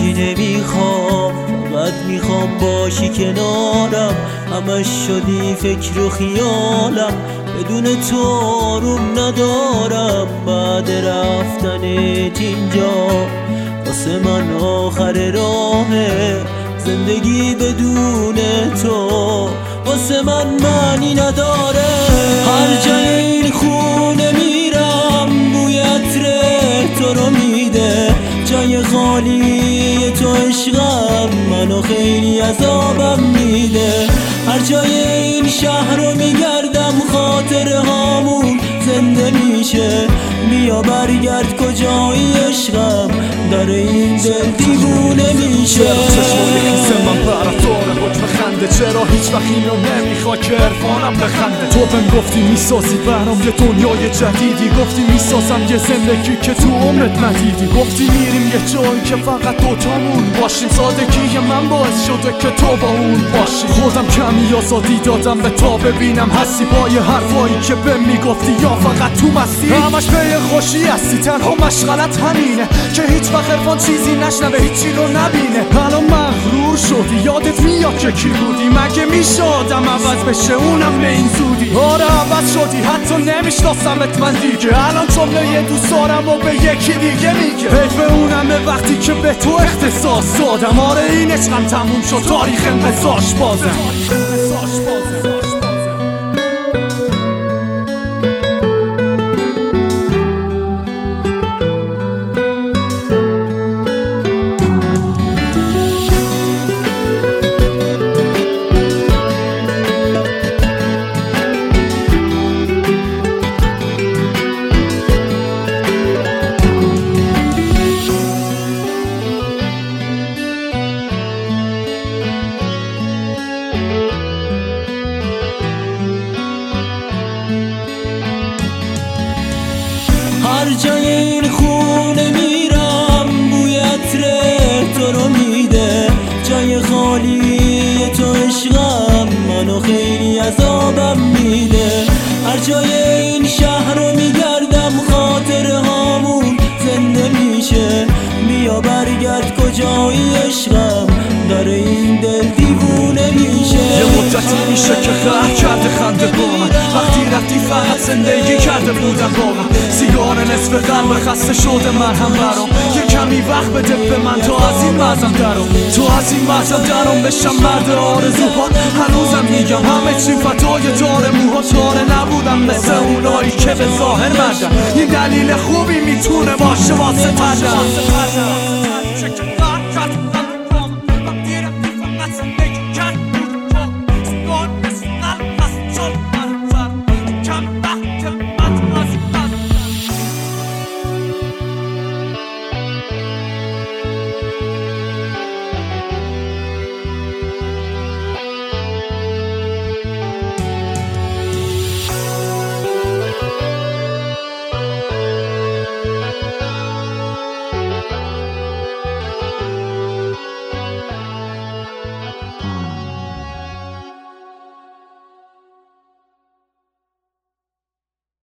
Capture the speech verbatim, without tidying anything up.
چیزی نمیخوام، فقط میخوام باشی کنارم. همش شدی فکر و خیالم، بدون تو آروم ندارم. بعد رفتنت اینجا واسه من آخر راهه، زندگی بدون تو واسه من معنی نداره. هر جای این خونه میرم بوی عطر تو رو میده، جای خالی تو عشقم منو خیلی عذابم میده. هر جای این شهر رو میگردم خاطره هامون زنده میشه. بیا برگرد کجایی عشقم، در این دل دیوونه میشه. چشمای خیس من برات داره حکم خنده، چرا هیچ وقت اینو نمیخوا که عرفانم بخنده؟ تو بهم گفتی میسازی برام یه دنیای جدیدی، گفتی میسازم یه زندگی که تو عمرت ندیدی. گفتی میریم یه جایی که فقط دوتامون باشیم، سادگی من باعث شده که تو با اون باشی. خودم کمی آزادی دادم به تا ببینم هستی با یه حرفایی که بهم میگفتی، یا فقط تو مستی همش به خوشی هستی. تنها مشغلت همینه که هیچ وقت عرفان چیزی نشنوه، هیچی رو نبینه. الان مغرور شدی، یادت میاد که کی بودی؟ مگه میشه آدم عوض بشه اونم به این زودی؟ آره عوض شدی، حتی نمیشناسمت من دیگه. الان جمله یه دوست دارم و به یکی دیگه میگه. حیف اونمه وقتی که به تو اختصاص دادم. آره این عشقم تموم شد، تاریخ انقضاش بازم. هر جای این خونه میرم بوی عطر تو رو میده، جای خالی تو عشقم منو خیلی عذابم میده. هر جای این شهر رو میگردم خاطره هامون زنده میشه. بیا برگرد کجایی عشقم، در این دل دیوونه میشه. یه مدتی میشه که خرد کرده خنده با من، وقتی رفتی فقط زندگی کرده بودم با من. سیگار نصف قلب خسته شده من هم برام، یه کمی وقت بده به من تا از این وضعم درام. تو از این وضعم درام بشم مرد آرزوها. هنوزم میگم همه چی فدای دار موها. تاره نبودم مثل اونایی که به ظاهر مردم، این دلیل خوبی میتونه باشه واسه پردم.